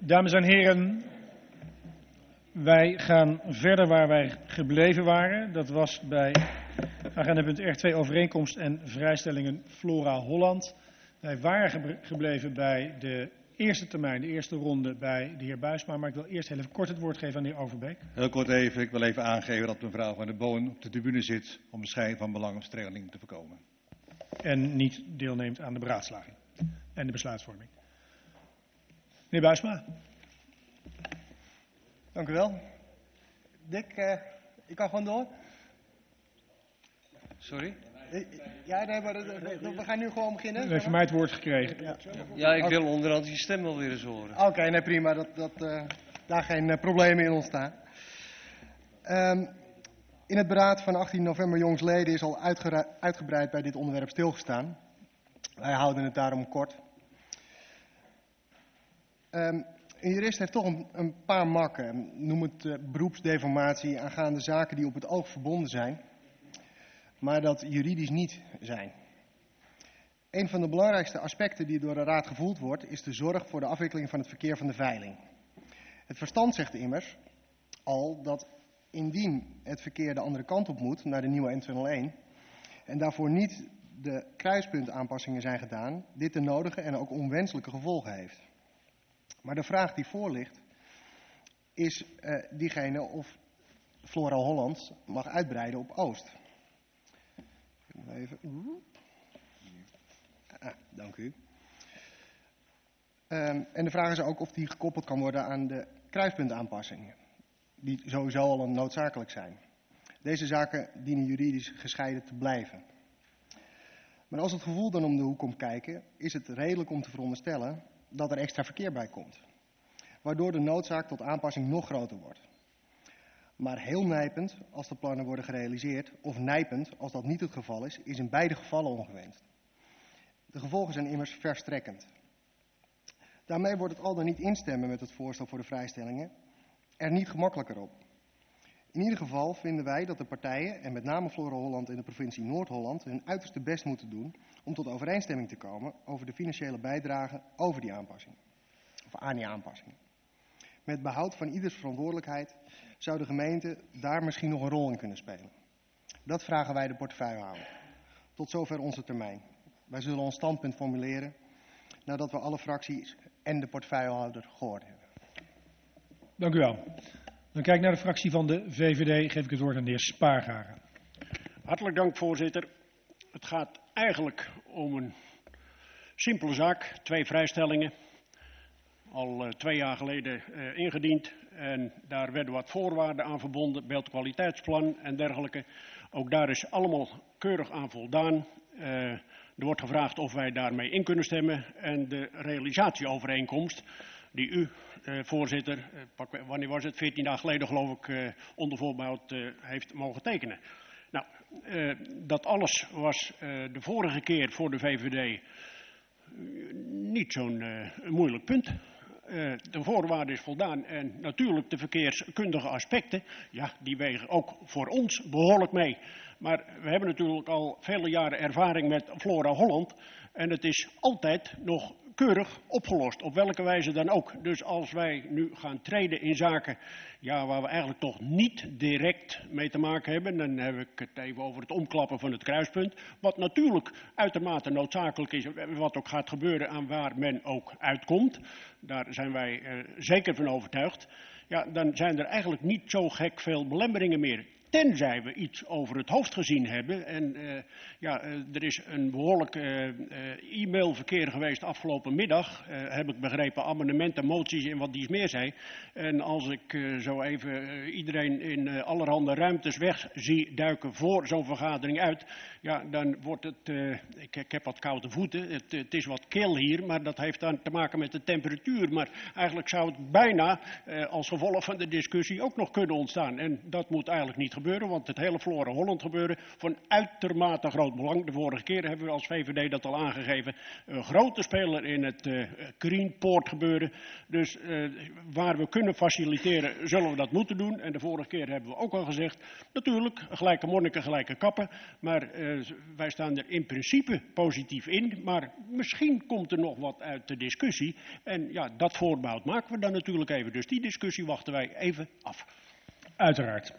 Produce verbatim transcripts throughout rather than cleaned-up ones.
Dames en heren, wij gaan verder waar wij gebleven waren. Dat was bij agendapunt R twee overeenkomst en vrijstellingen Flora Holland. Wij waren gebleven bij de eerste termijn, de eerste ronde bij de heer Buisma. Maar ik wil eerst heel even kort het woord geven aan de heer Overbeek. Heel kort even, ik wil even aangeven dat mevrouw Van der Boon op de tribune zit om de scheiding van belangenverstrengeling te voorkomen. En niet deelneemt aan de beraadslaging en de besluitvorming. Meneer Buisma. Dank u wel. Dick, uh, ik kan gewoon door. Sorry? Ja, nee, maar we gaan nu gewoon beginnen. U heeft van mij het woord gekregen. Ja, ja ik wil onderhand je stem wel weer eens horen. Oké, okay, nee, prima. Dat, dat uh, daar geen uh, problemen in ontstaan. Um, in het beraad van achttien november jongsleden is al uitgebreid bij dit onderwerp stilgestaan. Wij houden het daarom kort. Um, Een jurist heeft toch een, een paar makken. Noem het uh, beroepsdeformatie aangaande zaken die op het oog verbonden zijn, maar dat juridisch niet zijn. Een van de belangrijkste aspecten die door de Raad gevoeld wordt, is de zorg voor de afwikkeling van het verkeer van de veiling. Het verstand zegt immers al dat indien het verkeer de andere kant op moet, naar de nieuwe N tweehonderdéén, en daarvoor niet de kruispuntaanpassingen zijn gedaan, dit de nodige en ook onwenselijke gevolgen heeft. Maar de vraag die voor ligt, is uh, diegene of Flora Holland mag uitbreiden op Oost. Even. Ah, dank u. Um, en de vraag is ook of die gekoppeld kan worden aan de kruispuntaanpassingen, die sowieso al een noodzakelijk zijn. Deze zaken dienen juridisch gescheiden te blijven. Maar als het gevoel dan om de hoek komt kijken, is het redelijk om te veronderstellen dat er extra verkeer bij komt, waardoor de noodzaak tot aanpassing nog groter wordt. Maar heel nijpend als de plannen worden gerealiseerd, of nijpend als dat niet het geval is, is in beide gevallen ongewenst. De gevolgen zijn immers verstrekkend. Daarmee wordt het al dan niet instemmen met het voorstel voor de vrijstellingen er niet gemakkelijker op. In ieder geval vinden wij dat de partijen, en met name Flora Holland en de provincie Noord-Holland, hun uiterste best moeten doen om tot overeenstemming te komen over de financiële bijdrage over die aanpassing, of aan die aanpassing. Met behoud van ieders verantwoordelijkheid zou de gemeente daar misschien nog een rol in kunnen spelen. Dat vragen wij de portefeuillehouder. Tot zover onze termijn. Wij zullen ons standpunt formuleren nadat we alle fracties en de portefeuillehouder gehoord hebben. Dank u wel. Dan kijk ik naar de fractie van de V V D. Geef ik het woord aan de heer Spaargaren. Hartelijk dank, voorzitter. Het gaat eigenlijk om een simpele zaak. Twee vrijstellingen. Al uh, twee jaar geleden uh, ingediend. En daar werden wat voorwaarden aan verbonden. Beeldkwaliteitsplan en dergelijke. Ook daar is allemaal keurig aan voldaan. Uh, er wordt gevraagd of wij daarmee in kunnen stemmen. En de realisatieovereenkomst die u, uh, voorzitter, uh, pak, wanneer was het, veertien dagen geleden geloof ik, uh, onder voorbehoud uh, heeft mogen tekenen. Nou, uh, dat alles was uh, de vorige keer voor de V V D uh, niet zo'n uh, moeilijk punt. Uh, de voorwaarde is voldaan en natuurlijk de verkeerskundige aspecten, ja, die wegen ook voor ons behoorlijk mee. Maar we hebben natuurlijk al vele jaren ervaring met Flora Holland en het is altijd nog keurig opgelost, op welke wijze dan ook. Dus als wij nu gaan treden in zaken ja, waar we eigenlijk toch niet direct mee te maken hebben, dan heb ik het even over het omklappen van het kruispunt, wat natuurlijk uitermate noodzakelijk is, wat ook gaat gebeuren aan waar men ook uitkomt. Daar zijn wij uh, zeker van overtuigd. Ja, dan zijn er eigenlijk niet zo gek veel belemmeringen meer. Tenzij we iets over het hoofd gezien hebben. En uh, ja, uh, er is een behoorlijk uh, uh, e-mailverkeer geweest afgelopen middag. Uh, heb ik begrepen, amendementen, moties en wat dies meer zei. En als ik uh, zo even uh, iedereen in uh, allerhande ruimtes weg zie duiken voor zo'n vergadering uit. Ja, dan wordt het, uh, ik, ik heb wat koude voeten. Het, het is wat kil hier, maar dat heeft dan te maken met de temperatuur. Maar eigenlijk zou het bijna uh, als gevolg van de discussie ook nog kunnen ontstaan. En dat moet eigenlijk niet gebeuren, want het hele Flora Holland gebeuren van uitermate groot belang. De vorige keer hebben we als V V D dat al aangegeven. Een grote speler in het uh, Greenport gebeuren. Dus uh, waar we kunnen faciliteren, zullen we dat moeten doen. En de vorige keer hebben we ook al gezegd, natuurlijk, gelijke monniken, gelijke kappen. Maar uh, wij staan er in principe positief in. Maar misschien komt er nog wat uit de discussie. En ja, dat voorbehoud maken we dan natuurlijk even. Dus die discussie wachten wij even af. Uiteraard.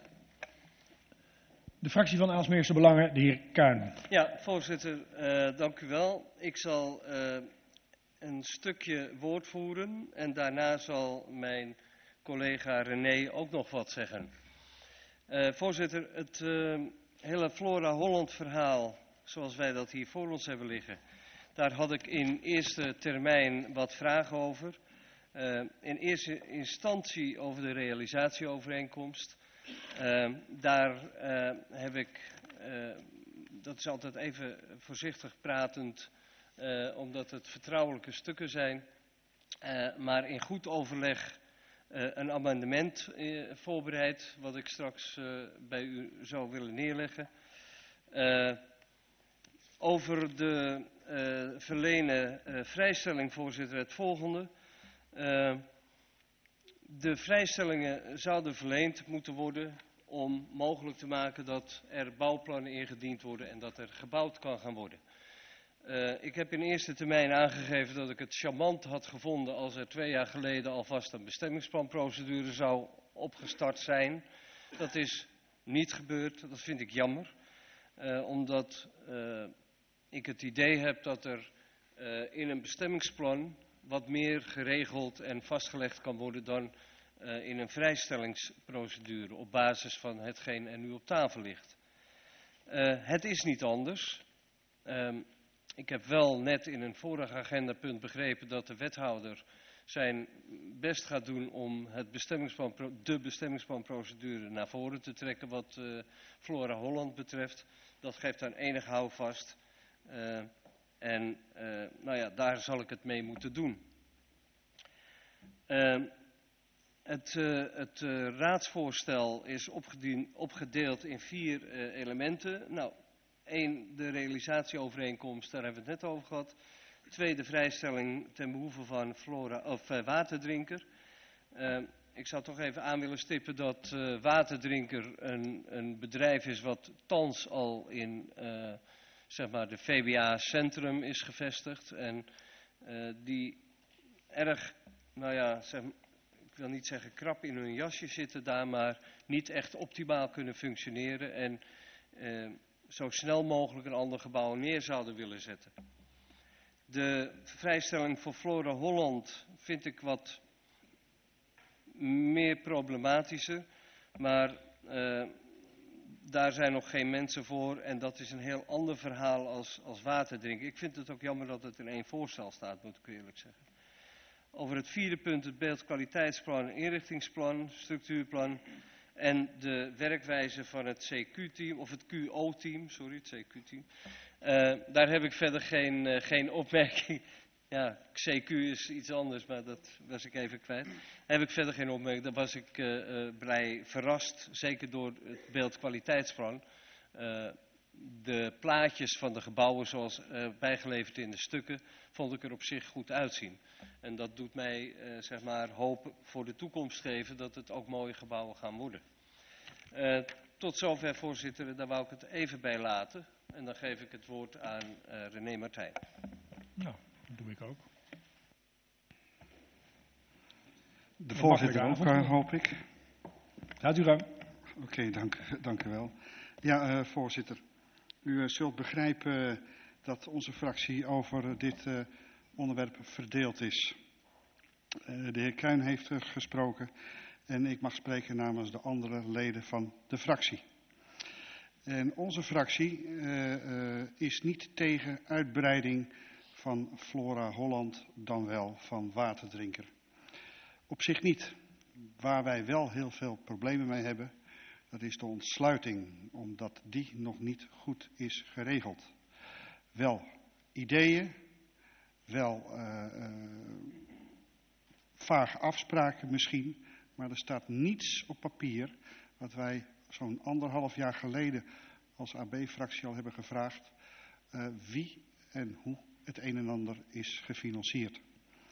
De fractie van Aalsmeerse Belangen, de heer Kuhn. Ja, voorzitter, uh, dank u wel. Ik zal uh, een stukje woord voeren en daarna zal mijn collega René ook nog wat zeggen. Uh, voorzitter, het uh, hele Flora Holland verhaal, zoals wij dat hier voor ons hebben liggen, daar had ik in eerste termijn wat vragen over. Uh, in eerste instantie over de realisatieovereenkomst. Uh, daar uh, heb ik, uh, dat is altijd even voorzichtig pratend, uh, omdat het vertrouwelijke stukken zijn. Uh, maar in goed overleg uh, een amendement uh, voorbereid, wat ik straks uh, bij u zou willen neerleggen. Uh, over de uh, verlenen uh, vrijstelling, voorzitter, het volgende. Uh, de vrijstellingen zouden verleend moeten worden om mogelijk te maken dat er bouwplannen ingediend worden en dat er gebouwd kan gaan worden. Uh, ik heb in eerste termijn aangegeven dat ik het charmant had gevonden als er twee jaar geleden alvast een bestemmingsplanprocedure zou opgestart zijn. Dat is niet gebeurd, dat vind ik jammer. Uh, omdat uh, ik het idee heb dat er uh, in een bestemmingsplan wat meer geregeld en vastgelegd kan worden dan uh, in een vrijstellingsprocedure op basis van hetgeen er nu op tafel ligt. Uh, het is niet anders. Um, ik heb wel net in een vorig agendapunt begrepen dat de wethouder zijn best gaat doen om het bestemmingsplan, de bestemmingsplanprocedure naar voren te trekken wat uh, Flora Holland betreft. Dat geeft dan enig houvast. Uh, en uh, nou ja, daar zal ik het mee moeten doen. Uh, het uh, het uh, raadsvoorstel is opgedeeld in vier uh, elementen. Nou, één, de realisatieovereenkomst, daar hebben we het net over gehad. Twee, de vrijstelling ten behoeve van Flora, of, uh, Waterdrinker. Uh, ik zou toch even aan willen stippen dat uh, Waterdrinker een, een bedrijf is wat thans al in uh, zeg maar de V B A Centrum is gevestigd. En uh, die erg, nou ja, zeg, ik wil niet zeggen krap in hun jasje zitten daar, maar niet echt optimaal kunnen functioneren. En uh, zo snel mogelijk een ander gebouw neer zouden willen zetten. De vrijstelling voor Flora Holland vind ik wat meer problematischer, maar uh, daar zijn nog geen mensen voor en dat is een heel ander verhaal als, als waterdrinken. Ik vind het ook jammer dat het in één voorstel staat, moet ik eerlijk zeggen. Over het vierde punt, het beeldkwaliteitsplan, inrichtingsplan, structuurplan en de werkwijze van het C Q-team, of het Q O-team, sorry, het C Q-team. Uh, daar heb ik verder geen, uh, geen opmerking. Ja, C Q is iets anders, maar dat was ik even kwijt. Daar heb ik verder geen opmerking. Daar was ik uh, uh, blij verrast, zeker door het beeldkwaliteitsplan. Uh, de plaatjes van de gebouwen zoals uh, bijgeleverd in de stukken, vond ik er op zich goed uitzien. En dat doet mij uh, zeg maar hoop voor de toekomst geven dat het ook mooie gebouwen gaan worden. Uh, tot zover, voorzitter, daar wou ik het even bij laten. En dan geef ik het woord aan uh, René Martijn. Nou, dat doe ik ook. De voorzitter ook, uh, hoop ik. Gaat u gang. Oké, okay, dank, dank u wel. Ja, uh, voorzitter. U uh, zult begrijpen uh, dat onze fractie over uh, dit uh, onderwerp verdeeld is. Uh, de heer Kuhn heeft uh, gesproken en ik mag spreken namens de andere leden van de fractie. En onze fractie uh, uh, is niet tegen uitbreiding van Flora Holland dan wel van Waterdrinker. Op zich niet. Waar wij wel heel veel problemen mee hebben, dat is de ontsluiting, omdat die nog niet goed is geregeld. Wel ideeën, wel uh, uh, vage afspraken misschien, maar er staat niets op papier wat wij zo'n anderhalf jaar geleden als A B-fractie al hebben gevraagd uh, wie en hoe het een en ander is gefinancierd.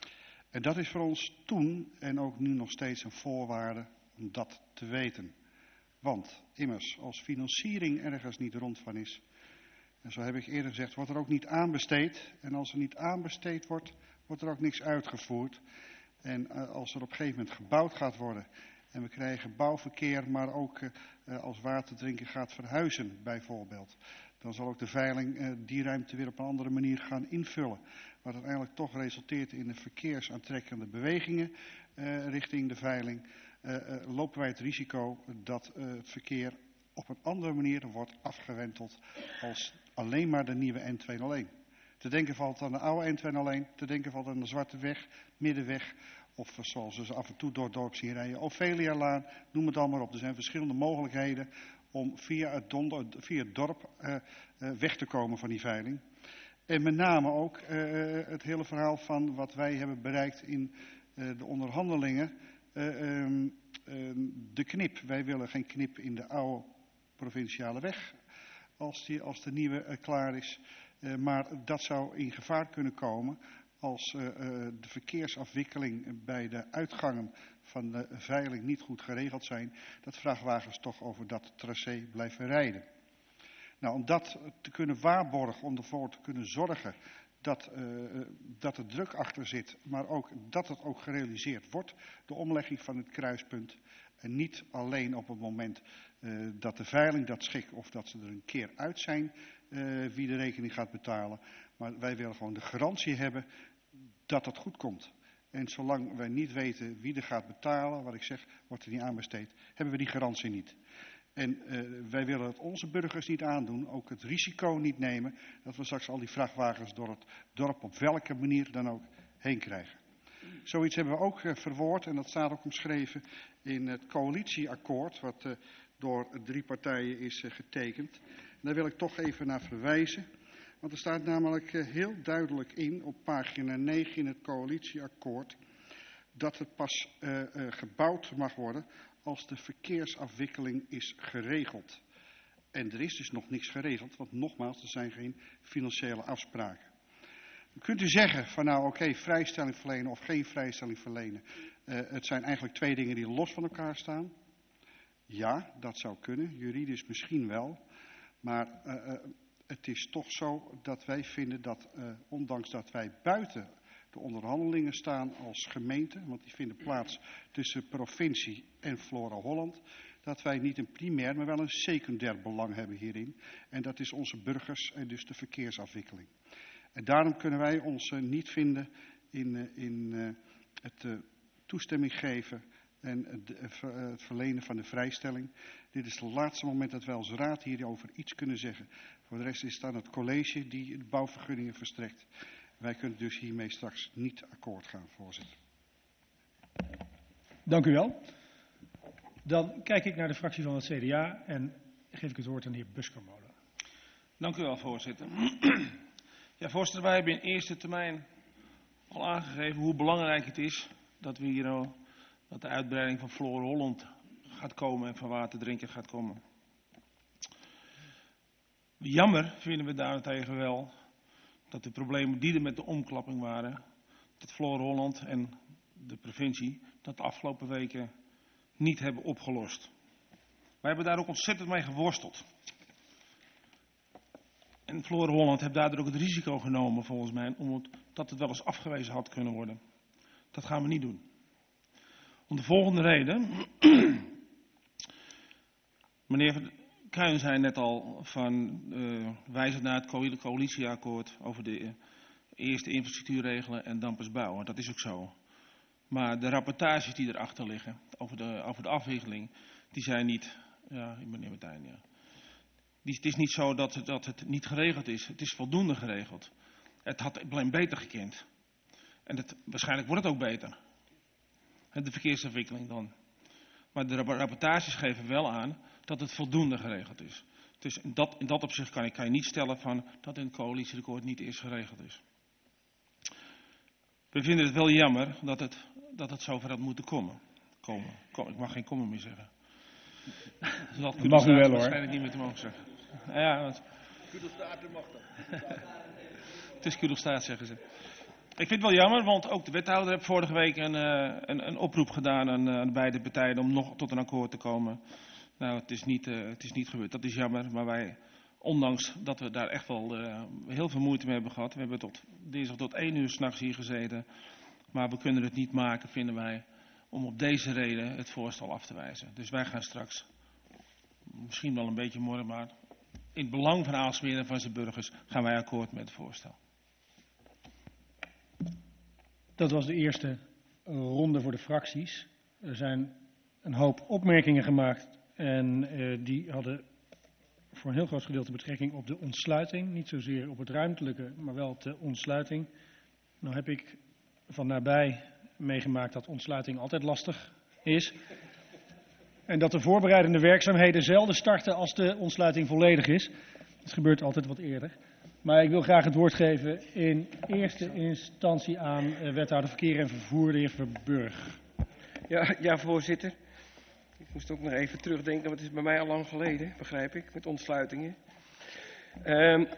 En dat is voor ons toen en ook nu nog steeds een voorwaarde om dat te weten. Want immers, als financiering ergens niet rond van is, en zo heb ik eerder gezegd, wordt er ook niet aanbesteed. En als er niet aanbesteed wordt, wordt er ook niks uitgevoerd. En uh, als er op een gegeven moment gebouwd gaat worden en we krijgen bouwverkeer, maar ook uh, als waterdrinken gaat verhuizen bijvoorbeeld, dan zal ook de veiling uh, die ruimte weer op een andere manier gaan invullen. Wat uiteindelijk toch resulteert in de verkeersaantrekkende bewegingen uh, richting de veiling. Uh, uh, lopen wij het risico dat uh, het verkeer op een andere manier wordt afgewenteld als alleen maar de nieuwe N tweehonderdéén. Te denken valt aan de oude N tweehonderdéén, te denken valt aan de Zwarte Weg, Middenweg, of zoals we ze af en toe door het dorp zien rijden, Ophelialaan, noem het allemaal op. Er zijn verschillende mogelijkheden om via het, donder, via het dorp uh, uh, weg te komen van die veiling. En met name ook uh, het hele verhaal van wat wij hebben bereikt in uh, de onderhandelingen. Uh, um, um, de knip. Wij willen geen knip in de oude provinciale weg als, die, als de nieuwe uh, klaar is. Uh, maar dat zou in gevaar kunnen komen als uh, uh, de verkeersafwikkeling bij de uitgangen van de veiling niet goed geregeld zijn. Dat vrachtwagens toch over dat tracé blijven rijden. Nou, om dat te kunnen waarborgen, om ervoor te kunnen zorgen dat, uh, dat er druk achter zit, maar ook dat het ook gerealiseerd wordt, de omlegging van het kruispunt. En niet alleen op het moment uh, dat de veiling dat schikt of dat ze er een keer uit zijn uh, wie de rekening gaat betalen. Maar wij willen gewoon de garantie hebben dat het goed komt. En zolang wij niet weten wie er gaat betalen, wat ik zeg, wordt er niet aanbesteed, hebben we die garantie niet. En uh, wij willen het onze burgers niet aandoen, ook het risico niet nemen, dat we straks al die vrachtwagens door het dorp op welke manier dan ook heen krijgen. Zoiets hebben we ook uh, verwoord en dat staat ook omschreven in het coalitieakkoord, wat uh, door drie partijen is uh, getekend. En daar wil ik toch even naar verwijzen, want er staat namelijk uh, heel duidelijk in op pagina negen in het coalitieakkoord dat het pas uh, uh, gebouwd mag worden als de verkeersafwikkeling is geregeld. En er is dus nog niks geregeld, want nogmaals, er zijn geen financiële afspraken. Dan kunt u zeggen van nou oké, okay, vrijstelling verlenen of geen vrijstelling verlenen. Uh, het zijn eigenlijk twee dingen die los van elkaar staan. Ja, dat zou kunnen, juridisch misschien wel. Maar uh, uh, het is toch zo dat wij vinden dat, uh, ondanks dat wij buiten de onderhandelingen staan als gemeente, want die vinden plaats tussen provincie en Flora Holland, dat wij niet een primair, maar wel een secundair belang hebben hierin. En dat is onze burgers en dus de verkeersafwikkeling. En daarom kunnen wij ons uh, niet vinden in, uh, in uh, het uh, toestemming geven en uh, de, uh, het verlenen van de vrijstelling. Dit is het laatste moment dat wij als raad hierover iets kunnen zeggen. Voor de rest is het aan het college die de bouwvergunningen verstrekt. Wij kunnen dus hiermee straks niet akkoord gaan, voorzitter. Dank u wel. Dan kijk ik naar de fractie van het C D A en geef ik het woord aan de heer Buskermolen. Dank u wel, voorzitter. Ja, voorzitter, wij hebben in eerste termijn al aangegeven hoe belangrijk het is dat we hier al, dat de uitbreiding van Flora Holland gaat komen en van waterdrinken gaat komen. Jammer vinden we daarentegen wel dat de problemen die er met de omklapping waren, dat Flora Holland en de provincie dat de afgelopen weken niet hebben opgelost. Wij hebben daar ook ontzettend mee geworsteld. En Flora Holland heeft daardoor ook het risico genomen, volgens mij, omdat het wel eens afgewezen had kunnen worden. Dat gaan we niet doen. Om de volgende reden. Meneer Kuijnen zei net al van uh, wijzend naar het coalitieakkoord over de uh, eerste infrastructuurregelen en dan pas bouwen. Dat is ook zo. Maar de rapportages die erachter liggen over de, over de afwikkeling, die zijn niet, ja, meneer Martijn, ja. Die, het is niet zo dat het, dat het niet geregeld is. Het is voldoende geregeld. Het had alleen beter gekend. En het, waarschijnlijk wordt het ook beter. De verkeersafwikkeling dan. Maar de rapportages geven wel aan dat het voldoende geregeld is. Dus in dat, in dat opzicht kan, ik, kan je niet stellen van dat in het coalitieakkoord niet eerst geregeld is. We vinden het wel jammer dat het, dat het zover had moeten komen. komen. Kom, ik mag geen komen meer zeggen. Dat mag u wel, hoor. Waarschijnlijk niet meer te mogen zeggen. Ja, want... Het is Kudelstaat, zeggen ze. Ik vind het wel jammer, want ook de wethouder heeft vorige week een, uh, een, een oproep gedaan aan, uh, aan beide partijen om nog tot een akkoord te komen. Nou, het is, niet, uh, het is niet gebeurd. Dat is jammer, maar wij, ondanks dat we daar echt wel uh, heel veel moeite mee hebben gehad. We hebben tot dinsdag tot één uur 's nachts hier gezeten. Maar we kunnen het niet maken, vinden wij, om op deze reden het voorstel af te wijzen. Dus wij gaan straks, misschien wel een beetje morgen, maar in het belang van Aalsmeer en van zijn burgers gaan wij akkoord met het voorstel. Dat was de eerste ronde voor de fracties. Er zijn een hoop opmerkingen gemaakt en uh, die hadden voor een heel groot gedeelte betrekking op de ontsluiting. Niet zozeer op het ruimtelijke, maar wel op de ontsluiting. Nou heb ik van nabij meegemaakt dat ontsluiting altijd lastig is. En dat de voorbereidende werkzaamheden zelden starten als de ontsluiting volledig is. Dat gebeurt altijd wat eerder. Maar ik wil graag het woord geven in eerste instantie aan uh, wethouder Verkeer en Vervoer, de heer Verburg. Ja, ja, voorzitter. Ik moest ook nog even terugdenken, want het is bij mij al lang geleden, begrijp ik, met ontsluitingen. Um,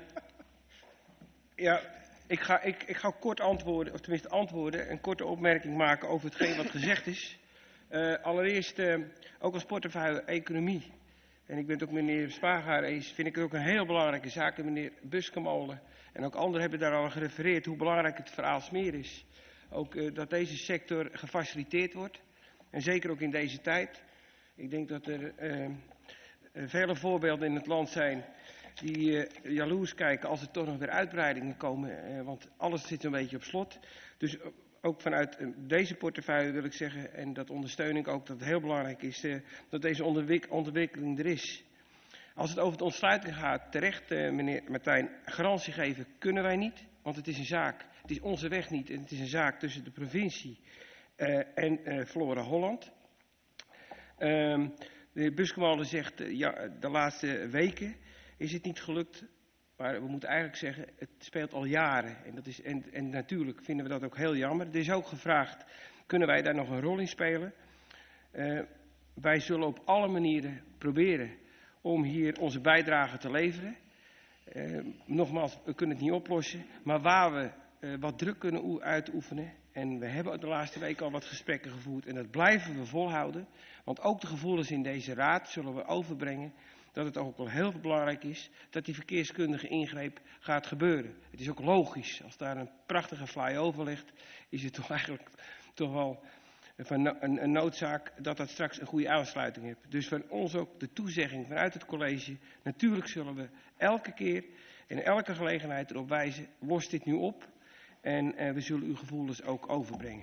ja, ik ga, ik, ik ga kort antwoorden, of tenminste antwoorden, een korte opmerking maken over hetgeen wat gezegd is. Uh, allereerst, uh, ook als portefeuille economie. En ik ben het ook met meneer Spagaar eens, vind ik het ook een heel belangrijke zaak. En meneer Buskemolen en ook anderen hebben daar al gerefereerd hoe belangrijk het voor Aalsmeer is. Ook uh, dat deze sector gefaciliteerd wordt. En zeker ook in deze tijd. Ik denk dat er uh, uh, vele voorbeelden in het land zijn die uh, jaloers kijken als er toch nog weer uitbreidingen komen. Uh, want alles zit een beetje op slot. Dus uh, ook vanuit uh, deze portefeuille wil ik zeggen, en dat ondersteun ik ook, dat het heel belangrijk is uh, dat deze onderwik ontwikkeling er is. Als het over de ontsluiting gaat, terecht uh, meneer Martijn, garantie geven kunnen wij niet. Want het is een zaak, het is onze weg niet en het is een zaak tussen de provincie uh, en uh, Flora Holland. Uh, de heer Buskemolen zegt, uh, ja, de laatste weken is het niet gelukt. Maar we moeten eigenlijk zeggen, het speelt al jaren. En, dat is, en, en natuurlijk vinden we dat ook heel jammer. Er is ook gevraagd, kunnen wij daar nog een rol in spelen? Uh, wij zullen op alle manieren proberen om hier onze bijdrage te leveren. Uh, nogmaals, we kunnen het niet oplossen. Maar waar we uh, wat druk kunnen uitoefenen. En we hebben de laatste week al wat gesprekken gevoerd. En dat blijven we volhouden. Want ook de gevoelens in deze raad zullen we overbrengen. Dat het ook wel heel belangrijk is dat die verkeerskundige ingreep gaat gebeuren. Het is ook logisch. Als daar een prachtige flyover ligt, is het toch eigenlijk toch wel van een, een noodzaak dat dat straks een goede aansluiting heeft. Dus van ons ook de toezegging vanuit het college. Natuurlijk zullen we elke keer en elke gelegenheid erop wijzen, lost dit nu op. En eh, we zullen uw gevoelens ook overbrengen.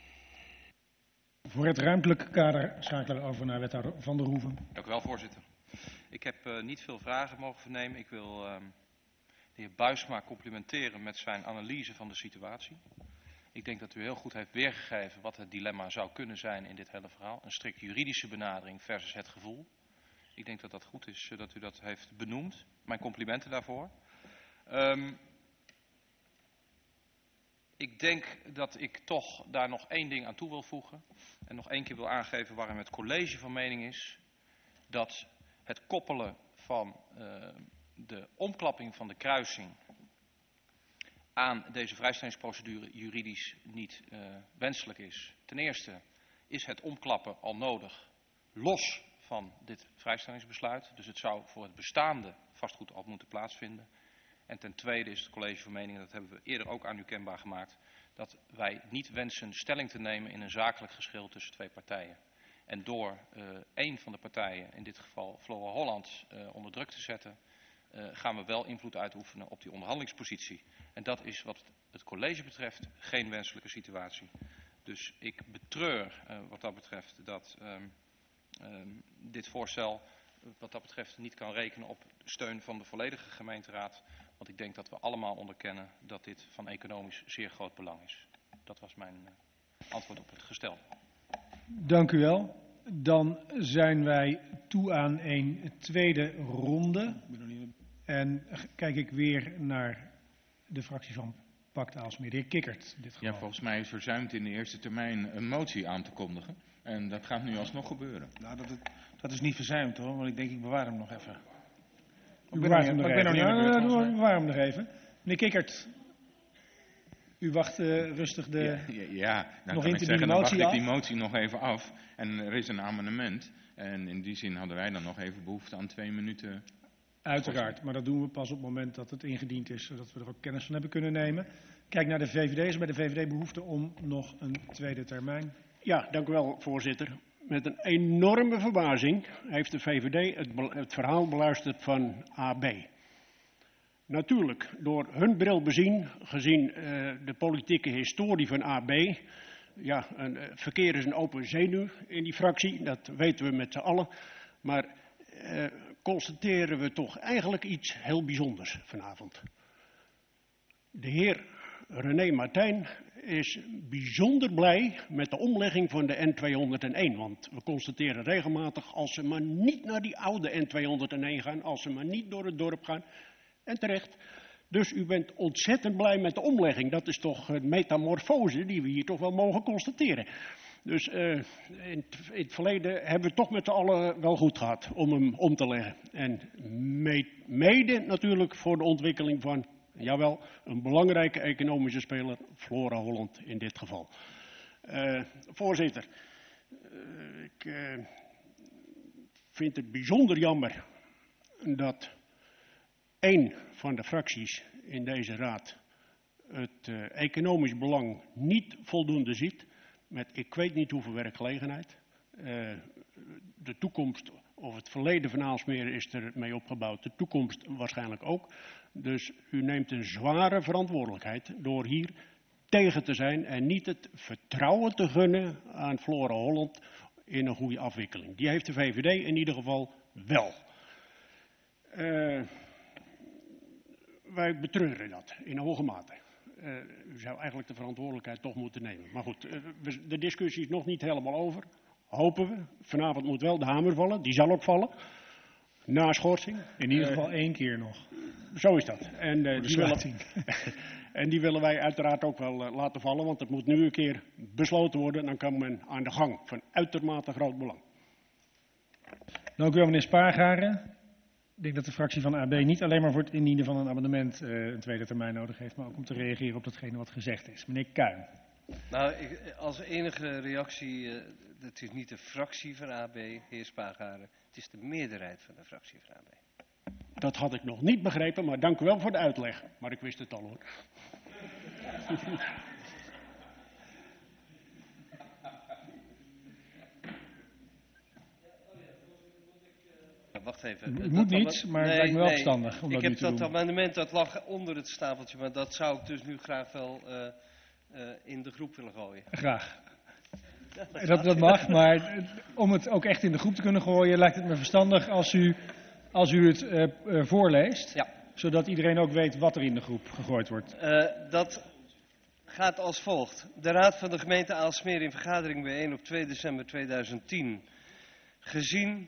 Voor het ruimtelijke kader schakelen we over naar wethouder Van der Hoeven. Dank u wel, voorzitter. Ik heb uh, niet veel vragen mogen vernemen. Ik wil uh, de heer Buisma complimenteren met zijn analyse van de situatie. Ik denk dat u heel goed heeft weergegeven wat het dilemma zou kunnen zijn in dit hele verhaal. Een strikt juridische benadering versus het gevoel. Ik denk dat dat goed is uh, dat u dat heeft benoemd. Mijn complimenten daarvoor. Um, ik denk dat ik toch daar nog één ding aan toe wil voegen. En nog één keer wil aangeven waarom het college van mening is dat het koppelen van uh, de omklapping van de kruising aan deze vrijstellingsprocedure juridisch niet uh, wenselijk is. Ten eerste is het omklappen al nodig los van dit vrijstellingsbesluit. Dus het zou voor het bestaande vastgoed al moeten plaatsvinden. En ten tweede is het college van mening, en dat hebben we eerder ook aan u kenbaar gemaakt, dat wij niet wensen stelling te nemen in een zakelijk geschil tussen twee partijen. En door uh, één van de partijen, in dit geval Flora Holland, uh, onder druk te zetten, uh, gaan we wel invloed uitoefenen op die onderhandelingspositie. En dat is wat het college betreft geen wenselijke situatie. Dus ik betreur uh, wat dat betreft dat um, um, dit voorstel wat dat betreft niet kan rekenen op steun van de volledige gemeenteraad. Want ik denk dat we allemaal onderkennen dat dit van economisch zeer groot belang is. Dat was mijn uh, antwoord op het gestel. Dank u wel. Dan zijn wij toe aan een tweede ronde. En kijk ik weer naar de fractie van Pact Aalsmeer. De heer Kikkert. In dit geval. Ja, volgens mij is verzuimd in de eerste termijn een motie aan te kondigen. En dat gaat nu alsnog gebeuren. Nou, dat, dat is niet verzuimd hoor, want ik denk ik bewaar hem nog even. U bewaart hem nog ik ben nog even. niet aan de beurt, Ja, volgens mij. bewaar hem nog even. Meneer Kikkert, u wacht uh, rustig de Ja, ja, ja. Nou, nog kan in te ik zeggen, dienen dan wacht motie ik af. die motie nog even af. En er is een amendement. En in die zin hadden wij dan nog even behoefte aan twee minuten. Uiteraard, maar dat doen we pas op het moment dat het ingediend is, zodat we er ook kennis van hebben kunnen nemen. Kijk naar de V V D. Is bij de V V D behoefte om nog een tweede termijn? Ja, dank u wel, voorzitter. Met een enorme verbazing heeft de V V D het, het verhaal beluisterd van A B. Natuurlijk, door hun bril bezien, gezien uh, de politieke historie van A B... Ja, een, uh, verkeer is een open zenuw in die fractie, dat weten we met z'n allen. Maar uh, constateren we toch eigenlijk iets heel bijzonders vanavond. De heer René Martijn is bijzonder blij met de omlegging van de N tweehonderdéén. Want we constateren regelmatig, als ze maar niet naar die oude N tweehonderdéén gaan, als ze maar niet door het dorp gaan, en terecht. Dus u bent ontzettend blij met de omlegging. Dat is toch een metamorfose die we hier toch wel mogen constateren. Dus uh, in, t, in het verleden hebben we het toch met z'n allen wel goed gehad om hem om te leggen. En me, mede natuurlijk voor de ontwikkeling van, jawel, een belangrijke economische speler, Flora Holland in dit geval. Uh, voorzitter, uh, ik uh, vind het bijzonder jammer dat één van de fracties in deze raad het uh, economisch belang niet voldoende ziet, met ik weet niet hoeveel werkgelegenheid. Uh, de toekomst, of het verleden van Aalsmeer is er mee opgebouwd, de toekomst waarschijnlijk ook. Dus u neemt een zware verantwoordelijkheid door hier tegen te zijn en niet het vertrouwen te gunnen aan Flora Holland in een goede afwikkeling. Die heeft de V V D in ieder geval wel. Uh, Wij betreuren dat in hoge mate. Uh, u zou eigenlijk de verantwoordelijkheid toch moeten nemen. Maar goed, uh, we, de discussie is nog niet helemaal over. Hopen we. Vanavond moet wel de hamer vallen. Die zal ook vallen. Na schorsing. In ieder Uh, geval één keer nog. Zo is dat. En, uh, de die willen, en die willen wij uiteraard ook wel uh, laten vallen. Want het moet nu een keer besloten worden. En dan kan men aan de gang. Van uitermate groot belang. Dank u wel, meneer Spaargaren. Ik denk dat de fractie van A B niet alleen maar voor het indienen van een amendement uh, een tweede termijn nodig heeft, maar ook om te reageren op datgene wat gezegd is. Meneer Kuijn. Nou, ik, als enige reactie, uh, het is niet de fractie van A B, heer Spaargaren, het is de meerderheid van de fractie van A B. Dat had ik nog niet begrepen, maar dank u wel voor de uitleg. Maar ik wist het al hoor. Wacht even. Het moet niet, maar het lijkt me wel nee, verstandig om dat ik nu te heb dat doen. amendement, dat lag onder het stapeltje, maar dat zou ik dus nu graag wel uh, uh, in de groep willen gooien. Graag. Dat, dat mag, maar om het ook echt in de groep te kunnen gooien, lijkt het me verstandig als u, als u het uh, uh, voorleest. Ja. Zodat iedereen ook weet wat er in de groep gegooid wordt. Uh, dat gaat als volgt. De Raad van de gemeente Aalsmeer in vergadering bijeen op twee december tweeduizend tien. Gezien...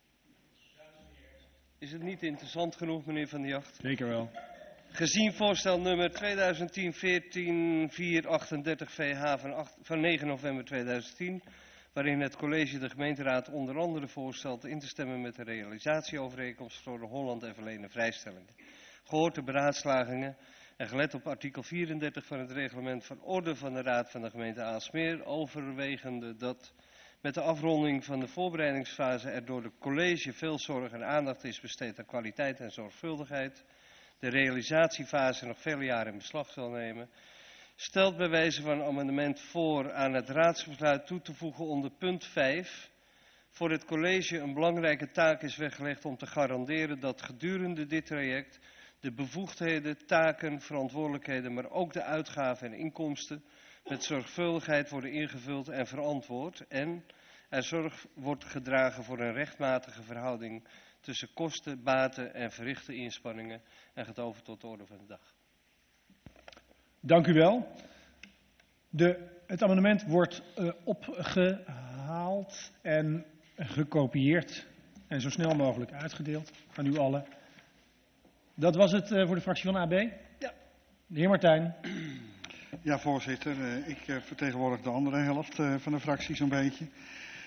Is het niet interessant genoeg, meneer Van der Jacht? Zeker wel. Gezien voorstel nummer tweeduizend tien veertien vierhonderdachtendertig V H van, acht, van negen november tweeduizend tien, waarin het college de gemeenteraad onder andere voorstelt in te stemmen met de realisatieovereenkomst voor de Holland en verlenen vrijstellingen. Gehoord de beraadslagingen en gelet op artikel vierendertig van het reglement van orde van de Raad van de gemeente Aalsmeer, overwegende dat met de afronding van de voorbereidingsfase er door het college veel zorg en aandacht is besteed aan kwaliteit en zorgvuldigheid, de realisatiefase nog vele jaren in beslag zal nemen, stelt bij wijze van amendement voor aan het raadsbesluit toe te voegen onder punt vijf. Voor het college een belangrijke taak is weggelegd om te garanderen dat gedurende dit traject de bevoegdheden, taken, verantwoordelijkheden, maar ook de uitgaven en inkomsten met zorgvuldigheid worden ingevuld en verantwoord en er zorg wordt gedragen voor een rechtmatige verhouding tussen kosten, baten en verrichte inspanningen en gaat over tot de orde van de dag. Dank u wel. De, het amendement wordt uh, opgehaald en gekopieerd en zo snel mogelijk uitgedeeld aan u allen. Dat was het uh, voor de fractie van A B? Ja. De heer Martijn. Ja, voorzitter. Uh, ik uh, vertegenwoordig de andere helft uh, van de fractie zo'n beetje.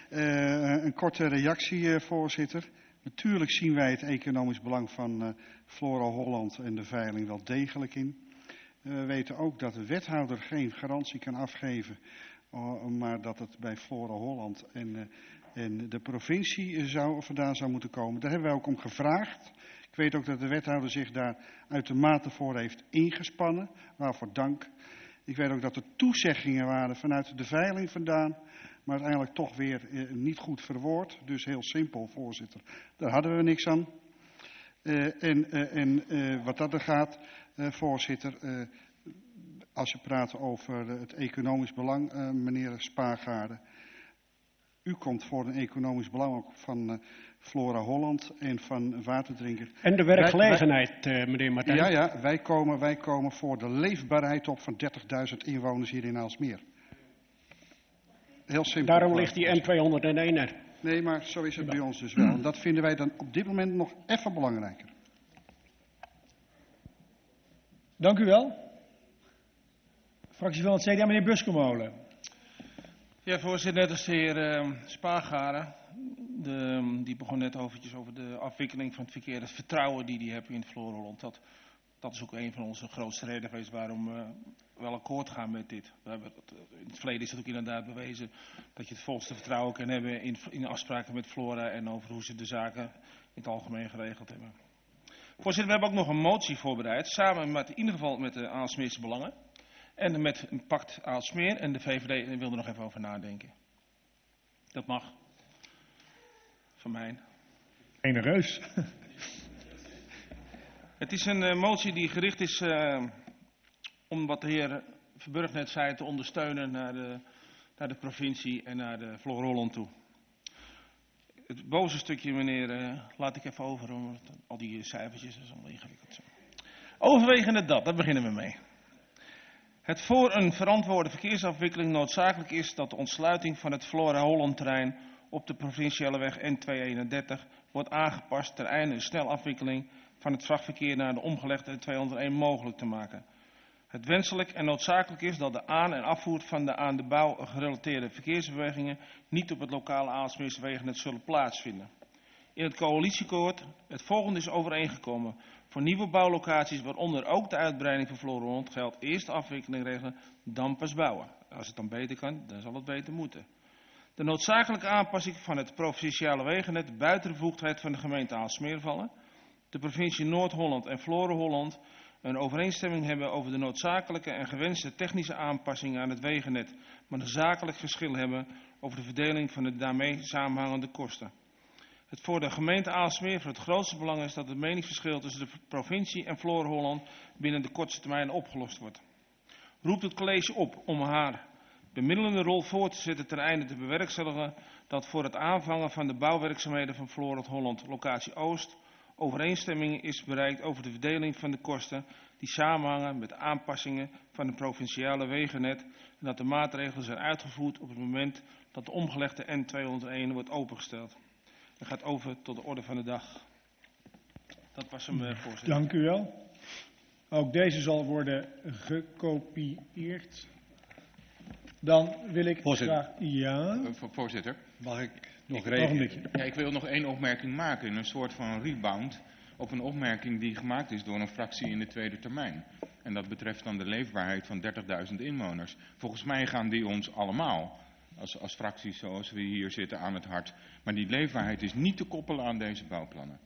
Uh, een korte reactie, uh, voorzitter. Natuurlijk zien wij het economisch belang van uh, Flora Holland en de veiling wel degelijk in. Uh, we weten ook dat de wethouder geen garantie kan afgeven, uh, maar dat het bij Flora Holland en, uh, en de provincie zou, vandaan zou moeten komen. Daar hebben wij ook om gevraagd. Ik weet ook dat de wethouder zich daar uitermate voor heeft ingespannen, waarvoor dank. Ik weet ook dat er toezeggingen waren vanuit de veiling vandaan, maar uiteindelijk toch weer eh, niet goed verwoord. Dus heel simpel, voorzitter. Daar hadden we niks aan. Uh, en uh, en uh, wat dat er gaat, uh, voorzitter, uh, als je praat over uh, het economisch belang, uh, meneer Spaargaarden. U komt voor een economisch belang ook van uh, Flora Holland en van Waterdrinker. En de werkgelegenheid, wij, wij, uh, meneer Martijn. Ja, ja, wij komen, wij komen voor de leefbaarheid op van dertigduizend inwoners hier in Aalsmeer. Heel simpel. Daarom ligt die N tweehonderdéén er. Nee, maar zo is het bij ons dus wel. En dat vinden wij dan op dit moment nog even belangrijker. Dank u wel. Fractie van het C D A, meneer Buskemolen. Ja, voorzitter, net als de heer uh, Spaargaren. De, die begon net overigens over de afwikkeling van het verkeer, het vertrouwen die die hebben in Flora Holland. Dat, dat is ook een van onze grootste redenen geweest waarom we uh, wel akkoord gaan met dit. We hebben, in het verleden is het ook inderdaad bewezen dat je het volste vertrouwen kan hebben in, in afspraken met Flora en over hoe ze de zaken in het algemeen geregeld hebben. Voorzitter, we hebben ook nog een motie voorbereid, samen met in ieder geval met de Aalsmeerse Belangen. En met een pact Aalsmeer en de V V D wil er nog even over nadenken. Dat mag. Van mij. Genereus. Het is een uh, motie die gericht is uh, om wat de heer Verburg net zei te ondersteunen naar de, naar de provincie en naar de Flora Holland toe. Het boze stukje, meneer, uh, laat ik even over. Om, al die cijfertjes, dat is allemaal ingewikkeld. Overwegende dat, daar beginnen we mee. Het voor een verantwoorde verkeersafwikkeling noodzakelijk is dat de ontsluiting van het Flora Holland terrein op de provinciale weg N tweehonderdeenendertig wordt aangepast ter einde een snelafwikkeling van het vrachtverkeer naar de omgelegde N tweehonderdéén mogelijk te maken. Het wenselijk en noodzakelijk is dat de aan- en afvoer van de aan de bouw gerelateerde verkeersbewegingen niet op het lokale Aalsmeerse wegennet zullen plaatsvinden. In het coalitieakkoord het volgende is overeengekomen. Voor nieuwe bouwlocaties, waaronder ook de uitbreiding van Flora Holland, geldt eerst de afwikkeling regelen, dan pas bouwen. Als het dan beter kan, dan zal het beter moeten. De noodzakelijke aanpassing van het provinciale wegennet buiten de bevoegdheid van de gemeente Aalsmeer vallen. De provincie Noord-Holland en Flora Holland een overeenstemming hebben over de noodzakelijke en gewenste technische aanpassingen aan het wegennet, maar een zakelijk verschil hebben over de verdeling van de daarmee samenhangende kosten. Het voor de gemeente Aalsmeer voor het grootste belang is dat het meningsverschil tussen de provincie en Flora Holland binnen de kortste termijn opgelost wordt. Roept het college op om haar bemiddelende rol voor te zetten ten einde te bewerkstelligen dat voor het aanvangen van de bouwwerkzaamheden van Flora Holland locatie Oost overeenstemming is bereikt over de verdeling van de kosten die samenhangen met de aanpassingen van het provinciale wegennet en dat de maatregelen zijn uitgevoerd op het moment dat de omgelegde N tweehonderdéén wordt opengesteld. Dat gaat over tot de orde van de dag. Dat was hem, uh, voorzitter. Dank u wel. Ook deze zal worden gekopieerd. Dan wil ik Voorzitter. graag... Ja? Uh, voorzitter. Mag ik nog ik, reageren? Ja, ik wil nog één opmerking maken. Een soort van rebound op een opmerking die gemaakt is door een fractie in de tweede termijn. En dat betreft dan de leefbaarheid van dertigduizend inwoners. Volgens mij gaan die ons allemaal, als, als fracties zoals we hier zitten, aan het hart. Maar die leefbaarheid is niet te koppelen aan deze bouwplannen.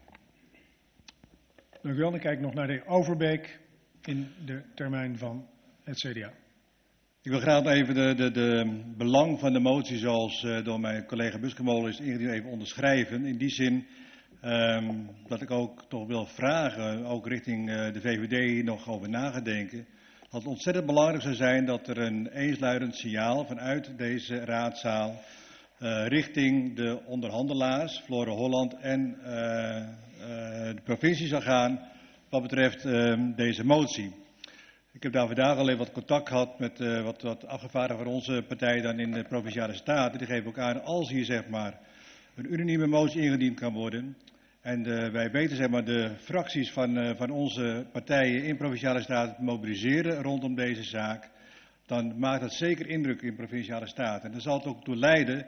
Dank u wel. Dan kijk ik nog naar de heer Overbeek in de termijn van het C D A. Ik wil graag even de, de, de belang van de motie zoals uh, door mijn collega Buskemolen is ingediend even onderschrijven. In die zin um, dat ik ook toch wil vragen, ook richting uh, de V V D nog over nagedenken. Dat het ontzettend belangrijk zou zijn dat er een eensluidend signaal vanuit deze raadzaal uh, richting de onderhandelaars, Flora Holland en uh, uh, de provincie zal gaan wat betreft uh, deze motie. Ik heb daar vandaag al even wat contact gehad met uh, wat, wat afgevaardigden van onze partij dan in de Provinciale Staten. Die geven ook aan, als hier zeg maar een unanieme motie ingediend kan worden. En uh, wij weten zeg maar de fracties van, uh, van onze partijen in Provinciale Staten te mobiliseren rondom deze zaak. Dan maakt dat zeker indruk in Provinciale Staten. En dan zal het ook toe leiden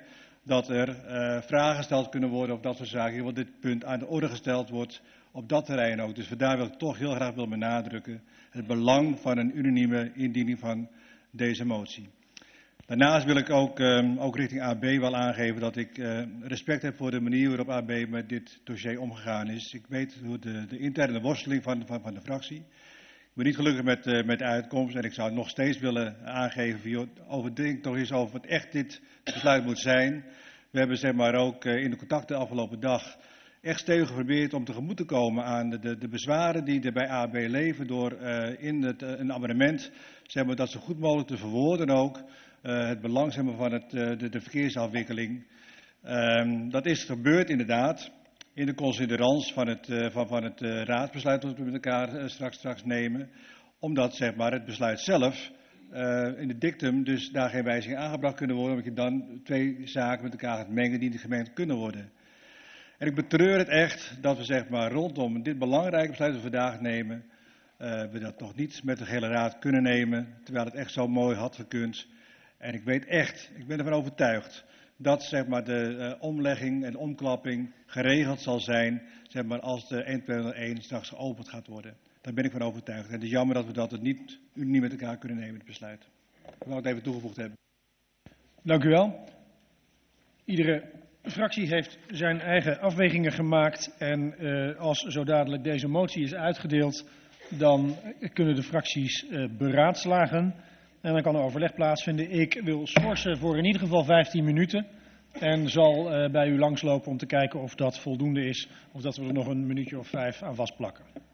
dat er uh, vragen gesteld kunnen worden of dat soort zaken. In ieder geval dit punt aan de orde gesteld wordt op dat terrein ook. Dus vandaar wil ik toch heel graag willen benadrukken het belang van een unanieme indiening van deze motie. Daarnaast wil ik ook, um, ook richting A B wel aangeven dat ik uh, respect heb voor de manier waarop A B met dit dossier omgegaan is. Ik weet hoe de, de interne worsteling van, van, van de fractie. Ik ben niet gelukkig met, uh, met de uitkomst en ik zou nog steeds willen aangeven, overdenk toch eens over wat echt dit besluit moet zijn. We hebben zeg maar ook uh, in de contacten de afgelopen dag echt stevig geprobeerd om tegemoet te komen aan de, de, de bezwaren die er bij A B leven door uh, in het, uh, een amendement zeg maar, dat zo goed mogelijk te verwoorden ook. Uh, het belang zeg maar, van het, uh, de, de verkeersafwikkeling. Um, dat is gebeurd inderdaad in de considerans van het, uh, van, van het uh, raadsbesluit dat we met elkaar uh, straks, straks nemen. Omdat zeg maar, het besluit zelf uh, in de dictum dus daar geen wijzigingen aangebracht kunnen worden. Omdat je dan twee zaken met elkaar gaat mengen die niet gemengd kunnen worden. En ik betreur het echt dat we zeg maar, rondom dit belangrijke besluit dat we vandaag nemen. Uh, we dat nog niet met de hele raad kunnen nemen. Terwijl het echt zo mooi had gekund. En ik weet echt, ik ben ervan overtuigd, dat zeg maar, de uh, omlegging en omklapping geregeld zal zijn zeg maar, als de N tweehonderdéén straks geopend gaat worden. Daar ben ik van overtuigd. En het is jammer dat we dat het niet, niet met elkaar kunnen nemen, het besluit. Ik wil het even toegevoegd hebben. Dank u wel. Iedere fractie heeft zijn eigen afwegingen gemaakt. En uh, als zo dadelijk deze motie is uitgedeeld, dan kunnen de fracties uh, beraadslagen. En dan kan er overleg plaatsvinden. Ik wil schorsen voor in ieder geval vijftien minuten. En zal uh, bij u langslopen om te kijken of dat voldoende is. Of dat we er nog een minuutje of vijf aan vastplakken.